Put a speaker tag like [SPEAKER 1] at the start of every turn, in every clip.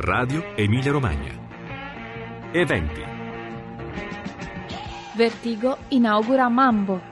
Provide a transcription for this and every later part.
[SPEAKER 1] Radio Emilia Romagna. Eventi.
[SPEAKER 2] Vertigo inaugura Mambo.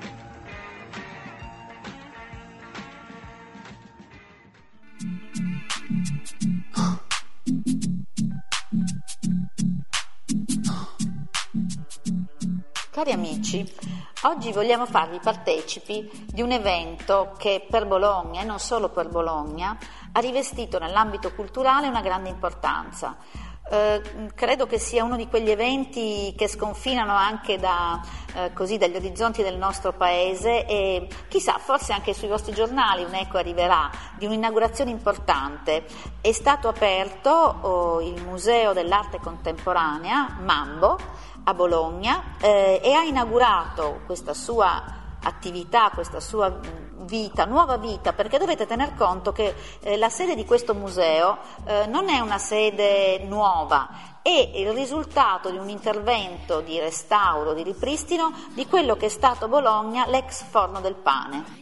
[SPEAKER 3] Cari amici, oggi vogliamo farvi partecipi di un evento che per Bologna, e non solo per Bologna, ha rivestito nell'ambito culturale una grande importanza. Credo che sia uno di quegli eventi che sconfinano anche dagli orizzonti del nostro paese e chissà, forse anche sui vostri giornali un eco arriverà di un'inaugurazione importante. È stato aperto il Museo dell'Arte Contemporanea Mambo a Bologna e ha inaugurato questa sua attività, questa sua vita, nuova vita, perché dovete tener conto che la sede di questo museo non è una sede nuova, è il risultato di un intervento di restauro, di ripristino di quello che è stato Bologna l'ex Forno del Pane.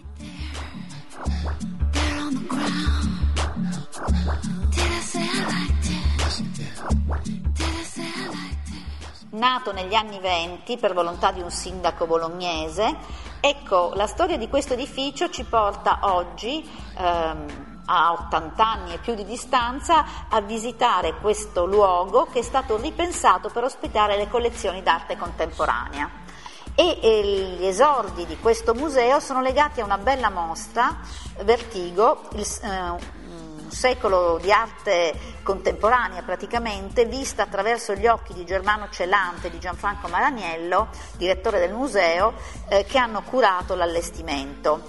[SPEAKER 3] Nato negli anni '20 per volontà di un sindaco bolognese, ecco, la storia di questo edificio ci porta oggi, a 80 anni e più di distanza, a visitare questo luogo che è stato ripensato per ospitare le collezioni d'arte contemporanea. E gli esordi di questo museo sono legati a una bella mostra, Vertigo, un secolo di arte contemporanea praticamente, vista attraverso gli occhi di Germano Celante e di Gianfranco Maraniello, direttore del museo, che hanno curato l'allestimento.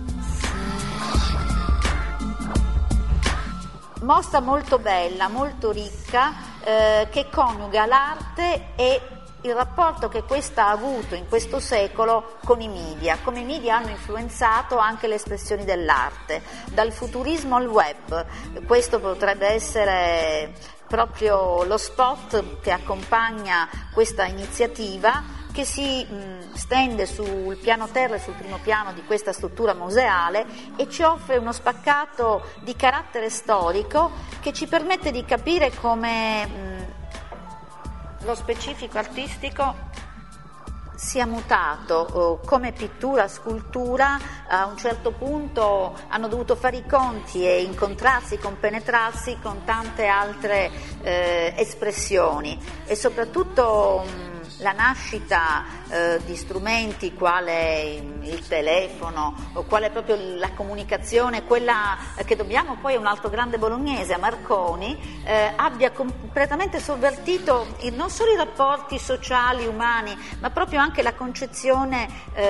[SPEAKER 3] Mostra molto bella, molto ricca, che coniuga l'arte e il rapporto che questa ha avuto in questo secolo con i media, come i media hanno influenzato anche le espressioni dell'arte, dal futurismo al web. Questo potrebbe essere proprio lo spot che accompagna questa iniziativa, che si stende sul piano terra e sul primo piano di questa struttura museale e ci offre uno spaccato di carattere storico che ci permette di capire come lo specifico artistico sia mutato, come pittura, scultura a un certo punto hanno dovuto fare i conti e incontrarsi, compenetrarsi con tante altre espressioni e soprattutto la nascita di strumenti quale il telefono o quale proprio la comunicazione, quella che dobbiamo poi a un altro grande bolognese, a Marconi, abbia completamente sovvertito non solo i rapporti sociali, umani, ma proprio anche la concezione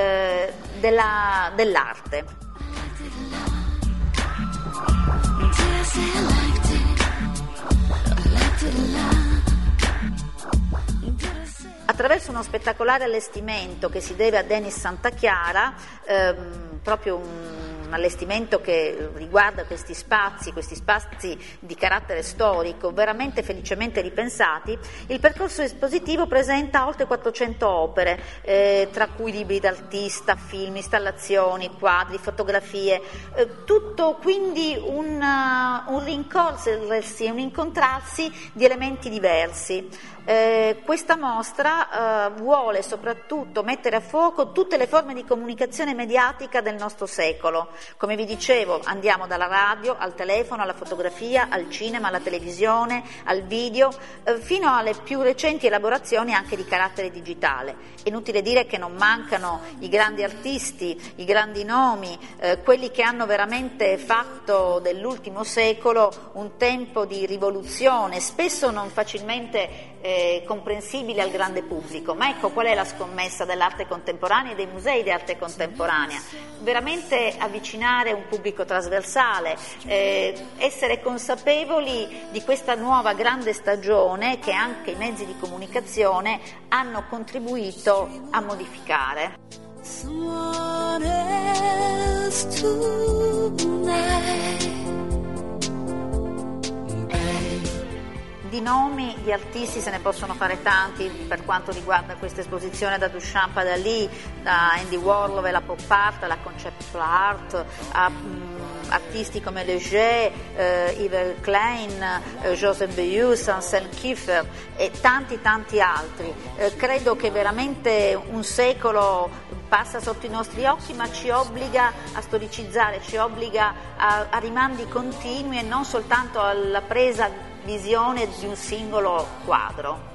[SPEAKER 3] dell'arte. Attraverso uno spettacolare allestimento che si deve a Denis Santachiara, proprio un allestimento che riguarda questi spazi di carattere storico, veramente felicemente ripensati, il percorso espositivo presenta oltre 400 opere, tra cui libri d'artista, film, installazioni, quadri, fotografie, tutto quindi un rincorrersi e un incontrarsi di elementi diversi. Questa mostra vuole soprattutto mettere a fuoco tutte le forme di comunicazione mediatica del nostro secolo. Come vi dicevo, andiamo dalla radio al telefono, alla fotografia, al cinema, alla televisione, al video, fino alle più recenti elaborazioni anche di carattere digitale. È inutile dire che non mancano i grandi artisti, i grandi nomi, quelli che hanno veramente fatto dell'ultimo secolo un tempo di rivoluzione, spesso non facilmente comprensibile al grande pubblico. Ma ecco qual è la scommessa dell'arte contemporanea e dei musei di arte contemporanea: veramente avvicinare un pubblico trasversale, essere consapevoli di questa nuova grande stagione che anche i mezzi di comunicazione hanno contribuito a modificare. Di nomi di artisti se ne possono fare tanti per quanto riguarda questa esposizione, da Duchamp a Dalì, da Andy Warhol e la pop art, alla concept art, artisti come Leger, Yves Klein, Joseph Beuys, Anselm Kiefer e tanti altri. Credo che veramente un secolo passa sotto i nostri occhi, ma ci obbliga a storicizzare, ci obbliga a rimandi continui e non soltanto alla presa visione di un singolo quadro.